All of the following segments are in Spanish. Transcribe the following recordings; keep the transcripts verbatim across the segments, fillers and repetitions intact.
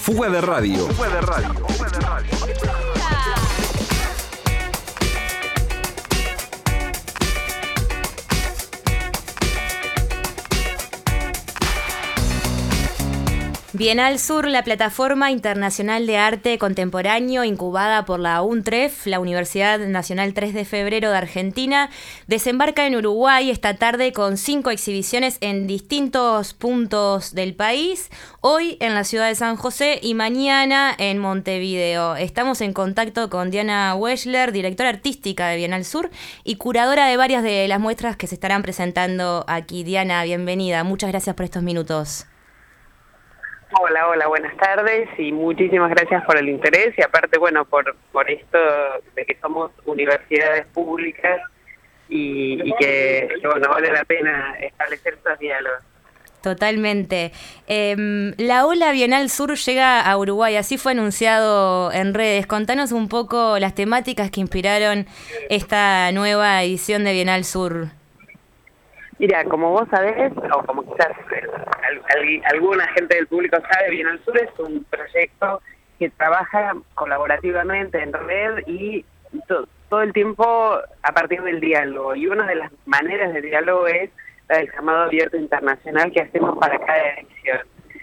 Fuga de Radio. Fuga de Radio. Fuga de Radio. Bienal Sur, la plataforma internacional de arte contemporáneo incubada por la UNTREF, la Universidad Nacional tres de Febrero de Argentina, desembarca en Uruguay esta tarde con cinco exhibiciones en distintos puntos del país, hoy en la ciudad de San José y mañana en Montevideo. Estamos en contacto con Diana Weschler, directora artística de Bienal Sur y curadora de varias de las muestras que se estarán presentando aquí. Diana, bienvenida. Muchas gracias por estos minutos. Hola, hola, buenas tardes y muchísimas gracias por el interés y aparte, bueno, por por esto de que somos universidades públicas y, y que, que, bueno, vale la pena establecer estos diálogos. Totalmente. Eh, la Ola Bienal Sur llega a Uruguay, así fue anunciado en redes. Contanos un poco las temáticas que inspiraron esta nueva edición de Bienal Sur. Mira, como vos sabés, o como quizás al, al, alguna gente del público sabe, Bienal Sur es un proyecto que trabaja colaborativamente en red y to, todo el tiempo a partir del diálogo. Y una de las maneras de diálogo es la del llamado abierto internacional que hacemos para cada edición.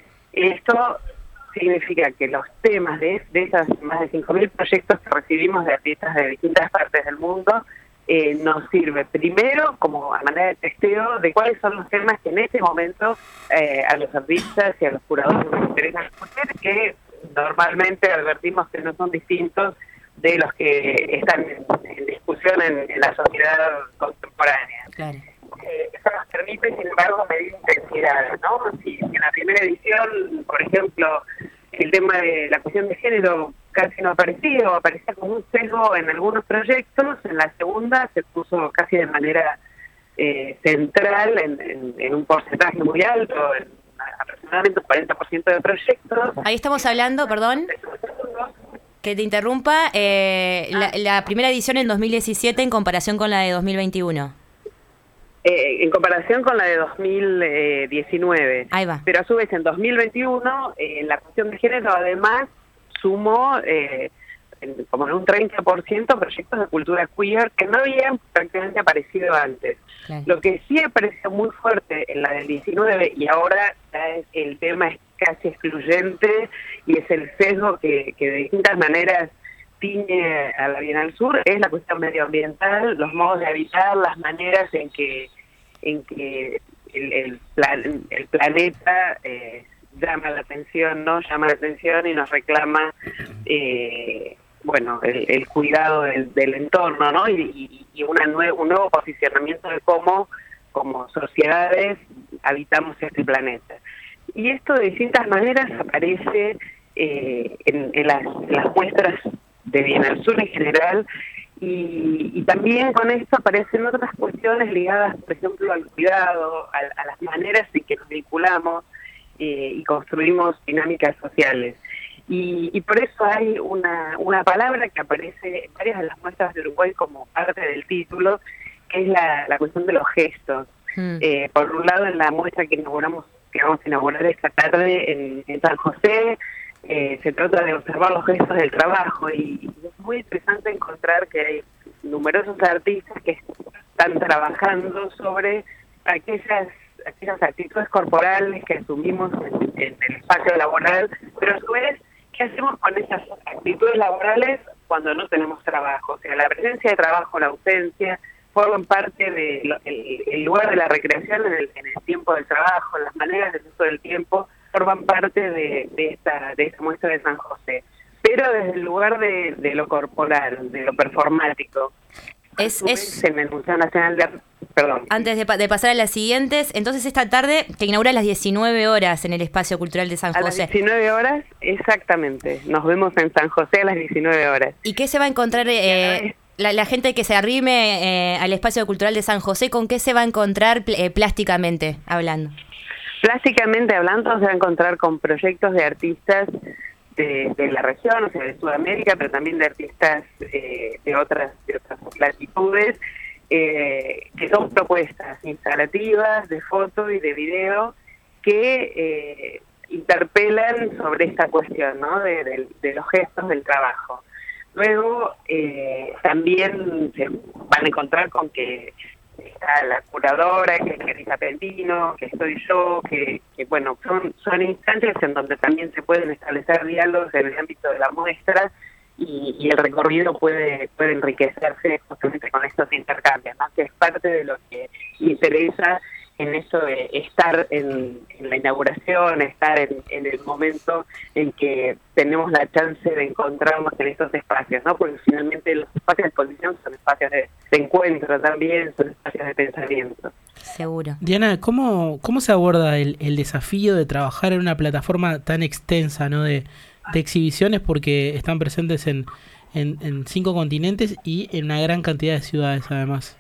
Esto significa que los temas de, de esas más de cinco mil proyectos que recibimos de artistas de distintas partes del mundo, Eh, nos sirve primero como a manera de testeo de cuáles son los temas que en este momento eh, a los artistas y a los curadores les interesa escuchar, que normalmente advertimos que no son distintos de los que están en, en discusión en, en la sociedad contemporánea. Claro. Eh, eso nos permite, sin embargo, medir intensidades, ¿no? Si, si en la primera edición, por ejemplo, el tema de la cuestión de género casi no aparecía o aparecía como un sesgo en algunos proyectos, en la segunda se puso casi de manera eh, central en, en, en un porcentaje muy alto, en aproximadamente un cuarenta por ciento de proyectos. Ahí estamos hablando, perdón, que te interrumpa, eh, la, la primera edición en dos mil diecisiete en comparación con la de dos mil veintiuno. Eh, en comparación con la de dos mil diecinueve. Ahí va. Pero a su vez en dos mil veintiuno, eh, la cuestión de género además sumó eh, en, como en un treinta por ciento proyectos de cultura queer que no habían prácticamente aparecido antes. Claro. Lo que sí apareció muy fuerte en la del diecinueve y ahora ya es, el tema es casi excluyente y es el sesgo que, que de distintas maneras tiñe a la Bienal Sur, es la cuestión medioambiental, los modos de habitar, las maneras en que en que el, el, plan, el planeta eh, llama la atención, ¿no? Llama la atención y nos reclama eh, bueno, el, el cuidado del, del entorno, ¿no? Y, y una nue- un nuevo posicionamiento de cómo, como sociedades, habitamos este planeta. Y esto de distintas maneras aparece eh, en, en, las, en las muestras de Bienal Sur en general, y, y también con esto aparecen otras cuestiones ligadas, por ejemplo, al cuidado, a, a las maneras en que nos vinculamos eh, y construimos dinámicas sociales. Y, y por eso hay una, una palabra que aparece en varias de las muestras de Uruguay como parte del título, que es la, la cuestión de los gestos. Mm. Eh, por un lado, en la muestra que inauguramos, que vamos a inaugurar esta tarde en, en San José, Eh, se trata de observar los gestos del trabajo y es muy interesante encontrar que hay numerosos artistas que están trabajando sobre aquellas aquellas actitudes corporales que asumimos en, en el espacio laboral, pero a su vez, ¿qué hacemos con esas actitudes laborales cuando no tenemos trabajo? O sea, la presencia de trabajo, la ausencia, forman parte del de el lugar de la recreación en el, en el tiempo del trabajo, las maneras del uso del tiempo, forman parte de, de esta de esta muestra de San José, pero desde el lugar de, de lo corporal, de lo performático. Es, es en el Museo Nacional de Arte, perdón. Antes de, de pasar a las siguientes, entonces esta tarde que inaugura a las diecinueve horas en el Espacio Cultural de San José. A las diecinueve horas, exactamente. Nos vemos en San José a las diecinueve horas. ¿Y qué se va a encontrar eh, la, la gente que se arrime eh, al Espacio Cultural de San José? ¿Con qué se va a encontrar eh, plásticamente hablando? Plásticamente hablando, se va a encontrar con proyectos de artistas de, de la región, o sea, de Sudamérica, pero también de artistas eh, de otras de otras latitudes, eh, que son propuestas instalativas, de foto y de video, que eh, interpelan sobre esta cuestión, ¿no? De, de, de los gestos del trabajo. Luego eh, también se van a encontrar con que está la curadora, que es Clarisa Pendino, que estoy yo, que, que bueno, son, son instancias en donde también se pueden establecer diálogos en el ámbito de la muestra y, y el recorrido puede, puede enriquecerse justamente con estos intercambios, ¿no? Que es parte de lo que interesa en eso de estar en, en la inauguración, estar en, en el momento en que tenemos la chance de encontrarnos en estos espacios, ¿no? Porque finalmente los espacios de exposición son espacios de, de encuentro también, son espacios de pensamiento. Seguro. Diana, ¿cómo, cómo se aborda el, el desafío de trabajar en una plataforma tan extensa, ¿no? de, de exhibiciones, porque están presentes en, en, en cinco continentes y en una gran cantidad de ciudades además?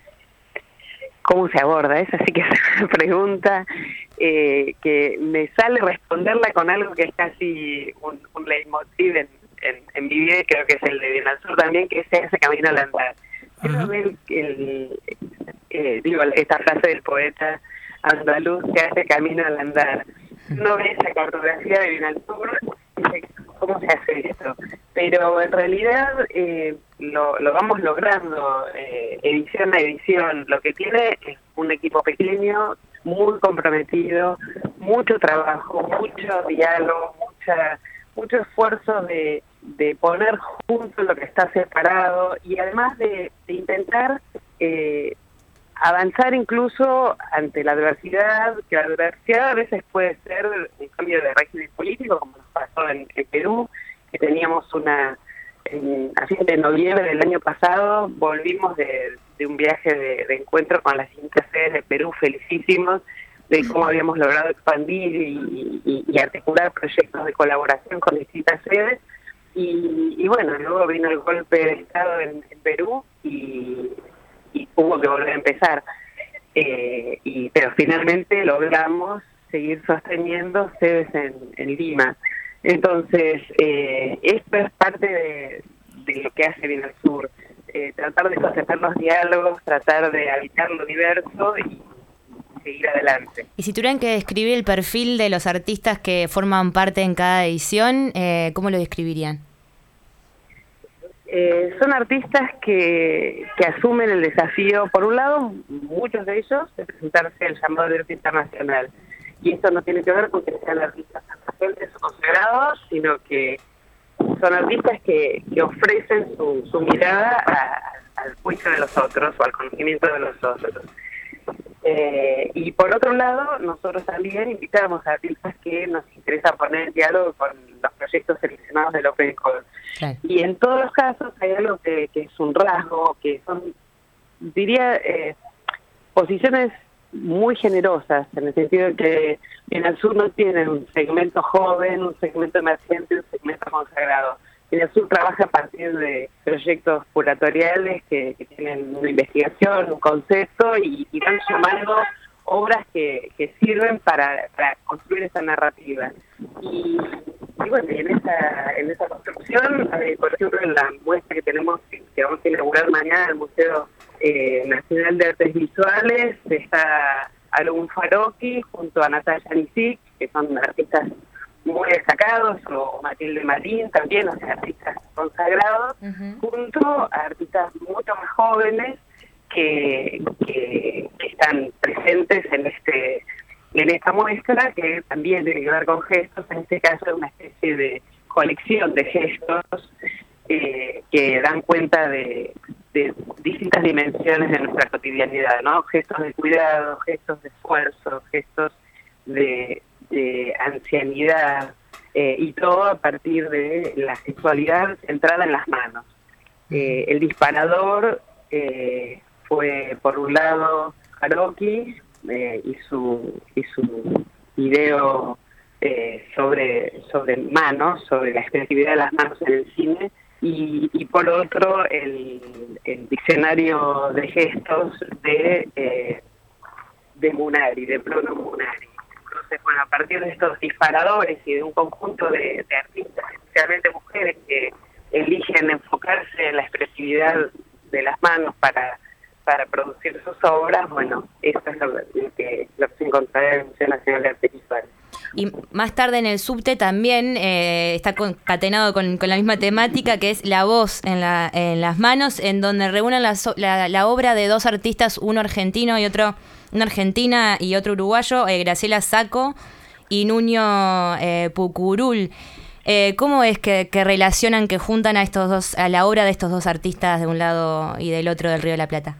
¿Cómo se aborda? Esa sí que es una pregunta eh, que me sale responderla con algo que es casi un, un leitmotiv en, en, en mi vida, y creo que es el de Bienalsur también, que es ese camino al andar. Quiero ver el, eh, digo, esta frase del poeta andaluz que hace camino al andar. Uno ve esa cartografía de Bienalsur y dice, ¿cómo se hace esto? Pero en realidad eh, lo, lo vamos logrando eh, edición a edición. Lo que tiene es un equipo pequeño, muy comprometido, mucho trabajo, mucho diálogo, mucha mucho esfuerzo de, de poner junto lo que está separado y además de, de intentar eh, avanzar incluso ante la adversidad, que la adversidad a veces puede ser un cambio de régimen político, como nos pasó en, en Perú, que teníamos una, en, a fin de noviembre del año pasado, volvimos de, de un viaje de, de encuentro con las distintas sedes de Perú, felicísimos, de cómo habíamos logrado expandir y, y, y articular proyectos de colaboración con distintas sedes, y, y bueno, luego vino el golpe de Estado en, en Perú, y y hubo que volver a empezar, eh, y pero finalmente logramos seguir sosteniendo sedes en, en Lima. Entonces, eh, esto es parte de, de lo que hace Bienalsur, eh, tratar de sostener los diálogos, tratar de habitar lo diverso y seguir adelante. Y si tuvieran que describir el perfil de los artistas que forman parte en cada edición, eh, ¿cómo lo describirían? Eh, son artistas que, que asumen el desafío, por un lado, muchos de ellos, de presentarse al llamado de arte internacional. Y esto no tiene que ver con que sean artistas emergentes o consagrados, sino que son artistas que, que ofrecen su, su mirada a, al juicio de los otros o al conocimiento de los otros. Eh, y por otro lado, nosotros también invitamos a artistas que nos interesa poner en diálogo con los proyectos seleccionados del Open Call. Claro. Y en todos los casos hay algo que, que es un rasgo, que son, diría, eh, posiciones muy generosas, en el sentido de que Bienalsur no tiene un segmento joven, un segmento emergente, un segmento consagrado. Bienalsur trabaja a partir de proyectos curatoriales que, que tienen una investigación, un concepto y, y van sumando obras que, que sirven para, para construir esa narrativa. Y, y bueno, en esa, en esa construcción, eh, por ejemplo, en la muestra que tenemos, que vamos a inaugurar mañana en el Museo eh, Nacional de Artes Visuales, está Arun Farocki junto a Natalia Nisik, que son artistas muy destacados, o Matilde Marín también, o sea, artistas consagrados, uh-huh. junto a artistas mucho más jóvenes que, que, que están presentes en este en esta muestra, que también tiene que ver con gestos. En este caso es una especie de colección de gestos eh, que dan cuenta de, de distintas dimensiones de nuestra cotidianidad, ¿no? Gestos de cuidado, gestos de esfuerzo, gestos de de ancianidad, eh, y todo a partir de la sexualidad centrada en las manos. Eh, el disparador eh, fue, por un lado, Farocki eh, y su y su video eh, sobre sobre manos, sobre la expresividad de las manos en el cine, y, y por otro, el, el diccionario de gestos de, eh, de Munari, de Bruno Munari. Entonces, bueno, a partir de estos disparadores y de un conjunto de, de artistas, especialmente mujeres, que eligen enfocarse en la expresividad de las manos para, para producir sus obras, bueno, eso es lo que, lo que se encontrará en el Museo Nacional de Arte Visual. Y más tarde en el subte también eh, está concatenado con, con la misma temática, que es La voz en, la, en las manos, en donde reúnen la, la, la obra de dos artistas, uno argentino y otro, una argentina y otro uruguayo, eh, Graciela Sacco y Nuño eh, Pucurul. Eh, ¿Cómo es que, que relacionan, que juntan a estos dos, a la obra de estos dos artistas de un lado y del otro del Río de la Plata?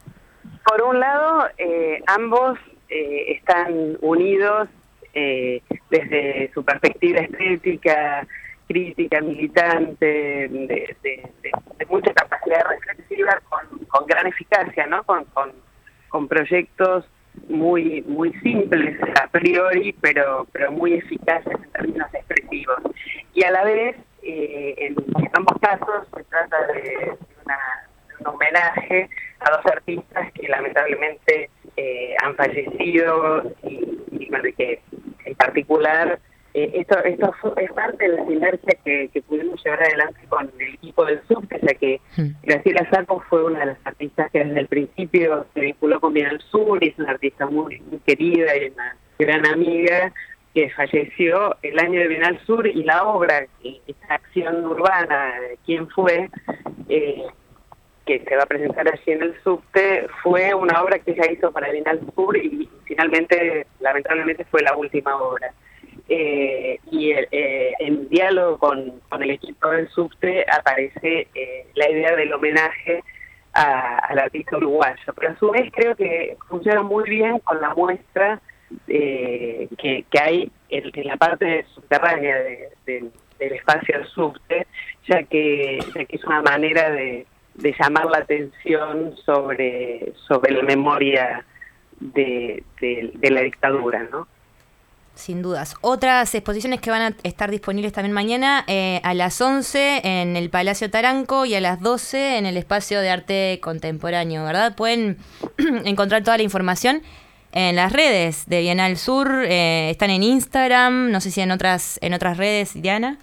Por un lado, eh, ambos eh, están unidos eh, desde su perspectiva estética, crítica, militante, de, de, de, de mucha capacidad reflexiva, con, con gran eficacia, ¿no? Con, con, con proyectos muy muy simples a priori, pero pero muy eficaces en términos expresivos. Y a la vez, eh, en, en ambos casos se trata de, una, de un homenaje a dos artistas que lamentablemente eh, han fallecido y, y bueno, que en particular eh, esto esto fue, es parte de la sinergia que, que pudimos llevar adelante con el equipo del subte, ya que mm. Graciela Sacco fue una de las artistas que desde el principio se vinculó con Bienal Sur, y es una artista muy, muy querida y una gran amiga, que falleció el año de Bienal Sur, y la obra, esta acción urbana, ¿Quién fue?, eh, que se va a presentar allí en el subte, fue una obra que ella hizo para Bienal Sur y finalmente, lamentablemente, fue la última obra. Eh, y eh, en diálogo con, con el equipo del subte aparece eh, la idea del homenaje a, al artista uruguayo, pero a su vez creo que funciona muy bien con la muestra eh, que, que hay en, en la parte subterránea de, de, del espacio del subte, ya que, ya que es una manera de, de llamar la atención sobre, sobre la memoria de, de, de la dictadura, ¿no? Sin dudas. Otras exposiciones que van a estar disponibles también mañana, eh, a las once en el Palacio Taranco y a las doce en el Espacio de Arte Contemporáneo, ¿verdad? Pueden encontrar toda la información en las redes de Bienal Sur, eh, están en Instagram, no sé si en otras en otras redes, Diana.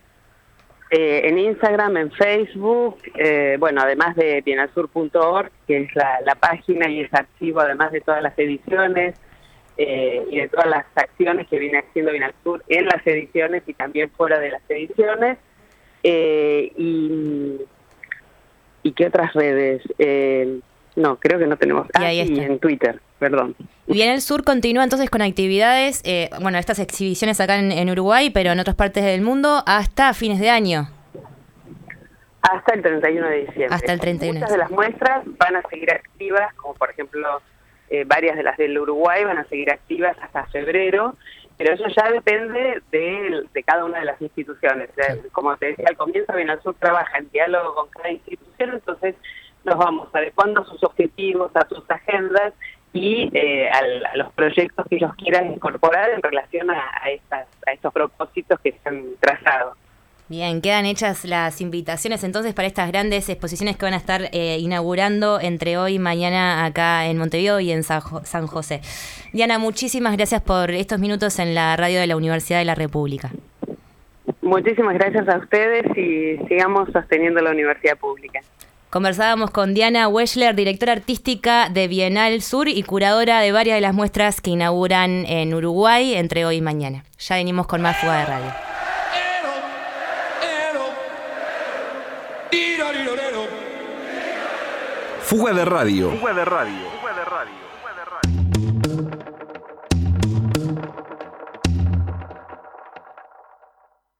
Eh, en Instagram, en Facebook, eh, bueno, además de bienalsur punto org, que es la, la página y el archivo, además de todas las ediciones, Eh, y de todas las acciones que viene haciendo Bienal Sur en las ediciones y también fuera de las ediciones. Eh, y, ¿Y qué otras redes? Eh, no, creo que no tenemos. Y ahí ah, está. Y en Twitter, perdón. Bienal Sur continúa entonces con actividades, eh, bueno, estas exhibiciones acá en, en Uruguay, pero en otras partes del mundo, hasta fines de año. Hasta el treinta y uno de diciembre. Hasta el treinta y uno. Muchas de las muestras van a seguir activas, como por ejemplo... Eh, varias de las del Uruguay van a seguir activas hasta febrero, pero eso ya depende de, de cada una de las instituciones. O sea, como te decía al comienzo, Bienal Sur trabaja en diálogo con cada institución, entonces nos vamos adecuando a sus objetivos, a sus agendas y eh, al, a los proyectos que ellos quieran incorporar en relación a, a, estas, a estos propósitos que se han trazado. Bien, quedan hechas las invitaciones entonces para estas grandes exposiciones que van a estar eh, inaugurando entre hoy y mañana acá en Montevideo y en San, Jo- San José. Diana, muchísimas gracias por estos minutos en la radio de la Universidad de la República. Muchísimas gracias a ustedes y sigamos sosteniendo la universidad pública. Conversábamos con Diana Weschler, directora artística de Bienal Sur y curadora de varias de las muestras que inauguran en Uruguay entre hoy y mañana. Ya venimos con más Fuga de Radio. Fuga de Radio. Fuga de Radio. Fuga de Radio. Fuga de Radio.